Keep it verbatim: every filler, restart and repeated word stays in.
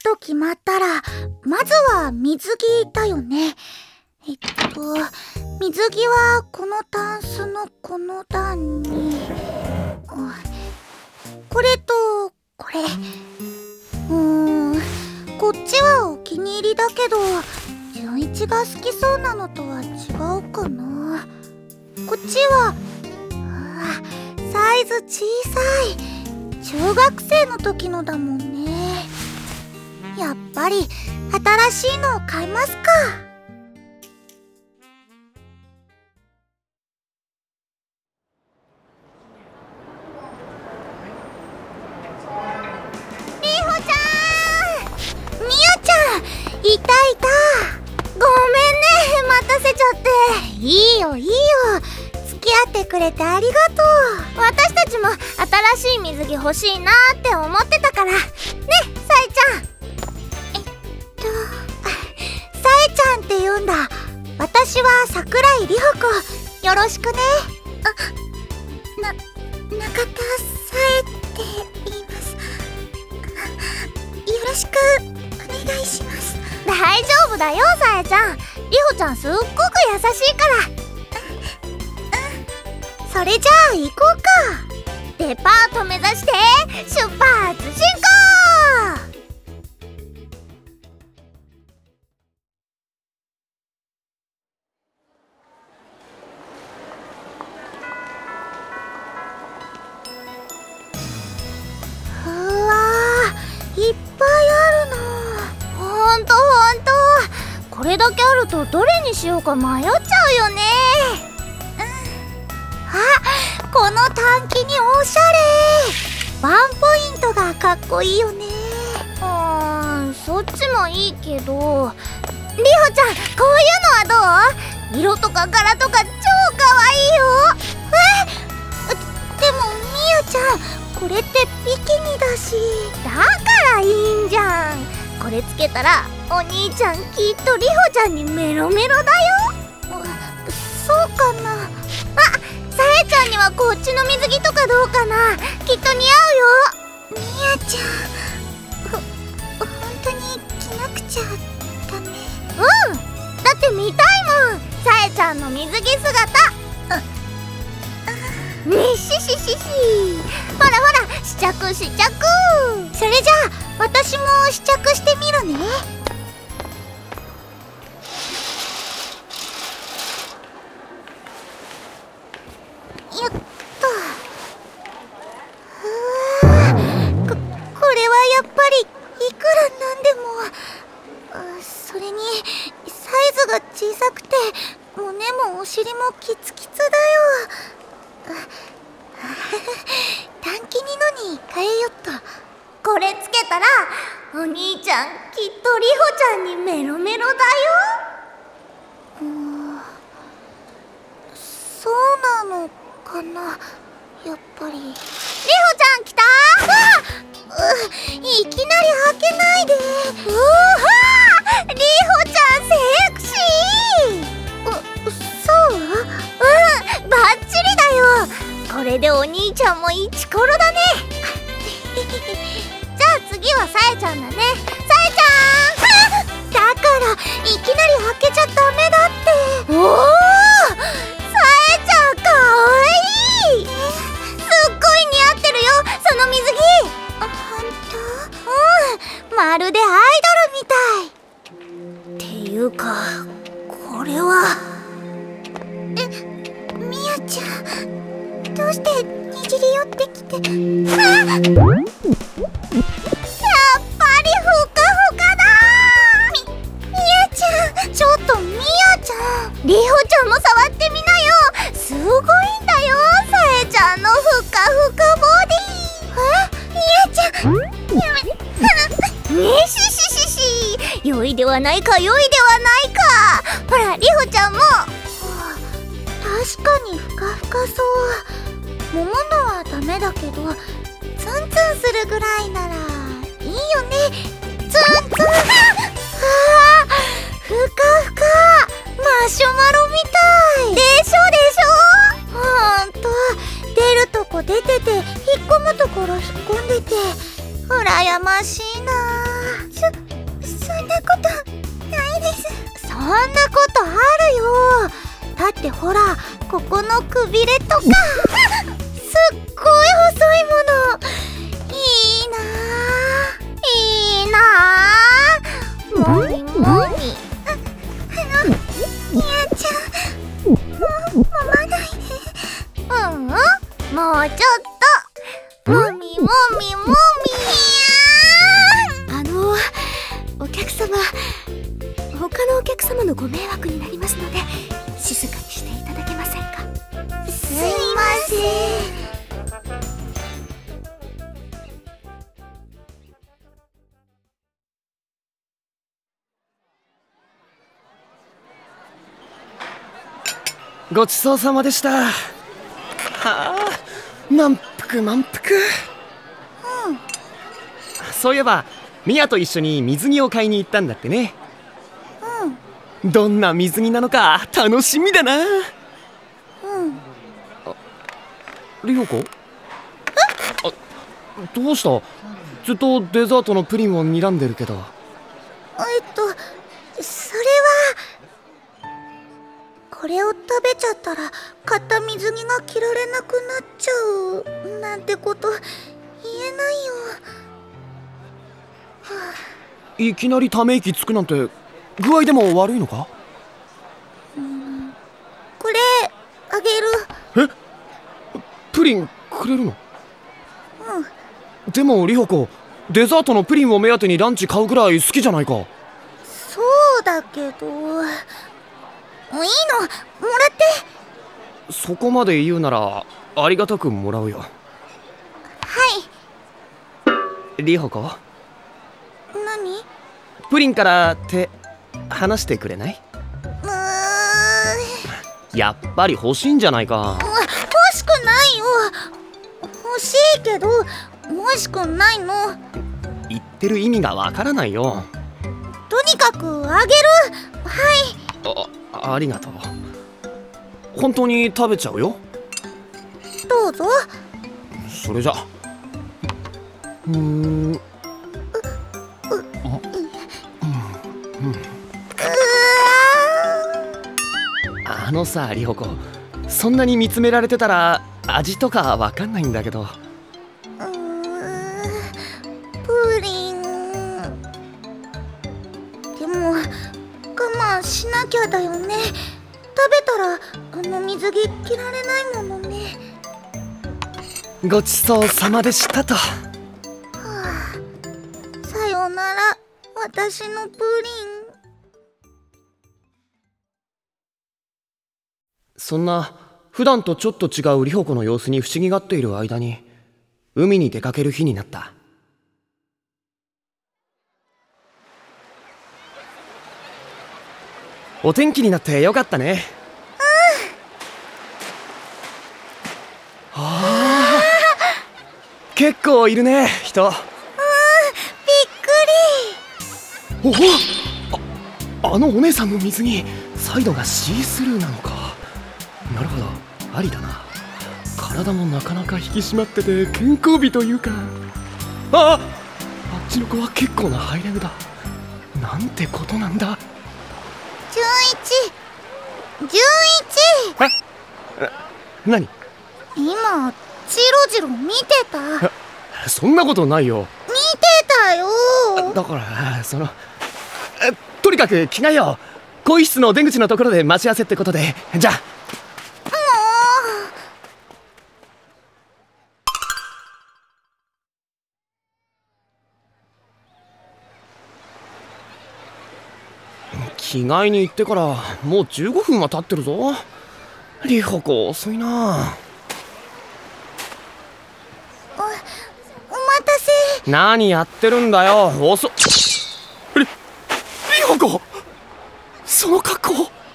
と決まったらまずは水着だよね。えっと水着はこのタンスのこの段に、これとこれ。うーんこっちはお気に入りだけど純一が好きそうなのとは違うかな。こっちはうわサイズ小さい。中学生の時のだもんね。やっぱり新しいのを買いますか。りほちゃん、みやちゃん、いたいた。ごめんね、待たせちゃって。いいよいいよ、付き合ってくれてありがとう。私たちも新しい水着欲しいなーって思ってたからね、さえちゃん。えっとさえちゃんって言うんだ。私は桜井里穂子、よろしくね。あ、な中田さえって言います。よろしくお願いします。大丈夫だよさえちゃん、里穂ちゃんすっごく優しいから。それじゃあ行こうか。デパート目指して出発進行。うわー、いっぱいあるな。ほんとほんと、これだけあるとどれにしようか迷っちゃうよね。あ、この短期におしゃれ。ワンポイントがかっこいいよね。うーん、そっちもいいけど、りほちゃん、こういうのはどう？色とか柄とか超かわいいよ。え、でもみやちゃん、これってビキニだし。だからいいんじゃん。これつけたらお兄ちゃんきっとりほちゃんにメロメロだよ。そうかな。あ、さえちゃんにはこっちの水着とかどうかな。きっと似合うよ。みやちゃん、ほ、ほんとに着なくちゃダメ？うん、だって見たいもん、さえちゃんの水着姿。にしししし。ほらほら、試着試着。それじゃあ私も試着してみるね。よっと。うわー、こ、これはやっぱりいくらなんでも、それにサイズが小さくて胸もお尻もキツキツだよ。短期にのに変えよっと。これつけたらお兄ちゃんきっとりほちゃんにメロメロだよ。うーん、そうなのかな、やっぱり。りほちゃん来たー。わっ、う、いきなり開けないで。うわー、りほちゃんセクシー。う、そう？うん、バッチリだよ。これでお兄ちゃんもイチコロだね。じゃあ次はさえちゃんだね。さえちゃん。だからいきなり開けちゃダメだって。おお、さえちゃんかわいい。すっごい似合ってるよ、その水着。あ、ほんと？うん、まるでアイドルみたい。っていうかこれは。え、みやちゃん、どうしてにじり寄ってきて。あ、やっぱりふかふかだー。み、みやちゃん、ちょっとみやちゃん、りほちゃんも触ってみなよ。すごいんだよ、さえちゃんのふかふかボディ。え、みやちゃん、やめねしししし、良いではないか、良いではないか。ほらりほちゃんも。確かにふかふかそう。もものはダメだけど、ツンツンするぐらいならいいよね。ツンツン。ああ、ふかふか、マシュマロみたいでしょでしょ。ほんと、出るとこ出てて引っ込むところ引っ込んでて羨ましいな。 そ、そんなことないです。そんなことあるよ。だってほら、ここのくびれとかすっごい細いもの。いいなぁ、いいなぁ。もみもみ。あ、あの、みやちゃん、もう、揉まないで。うんうん、もうちょっと。もみもみもみ。 あの、お客様、他のお客様のご迷惑になりますので、静かにしていただけませんか。 すいません。 ごちそうさまでした。はあ、満腹満腹。 うん。 そういえばミヤと一緒に水着を買いに行ったんだってね。うん。どんな水着なのか楽しみだな。うん。あ、リホコ？え？あ、どうした？ずっとデザートのプリンを睨んでるけど。 えっと、それはこれを食べちゃったら買った水着が着られなくなっちゃうなんてこと言えないよ。はあ、 いきなりため息つくなんて具合でも悪いのか？ うん、これあげる。 え？プリンくれるの？ うん。 でもリホコ、デザートのプリンを目当てにランチ買うぐらい好きじゃないか。 そうだけど、いいの、もらって。 そこまで言うならありがたくもらうよ。 はい。 リホコ、 何？ プリンから手離してくれない？ うーん、 やっぱり欲しいんじゃないか。 欲しくないよ。欲しいけど欲しくないの。 言ってる意味がわからないよ。 とにかくあげる。はい。 あ、ありがとう。本当に食べちゃうよ。 どうぞ。 それじゃ。うーん。うあのさ、リホコ、そんなに見つめられてたら味とかわかんないんだけど。 うーん、プリンでも我慢しなきゃだよね。食べたらあの水着着られないものね。 ごちそうさまでしたと。はあ、さよなら私のプリン。 そんな普段とちょっと違うリホコの様子に不思議がっている間に海に出かける日になった。お天気になってよかったね。うん。はあ、結構いるね、人。うん、びっくり。おお、あ、あのお姉さんの水着サイドがシースルーなのか。なるほど、ありだな。体もなかなか引き締まってて健康美というか。ああ、あっちの子は結構なハイレグだ。なんてことなんだ。 じゅういち、じゅういち。 え、何？ 今チロジロ見てた。 そんなことないよ。 見てたよ。 だからそのとにかく着替えよう。更衣室の出口のところで待ち合わせってことで。じゃあ。着替えに行ってからもうじゅうごふんは経ってるぞ。リホコ遅いな。お、 お待たせ。 何やってるんだよ。遅っ。リ、リホコ、その格好。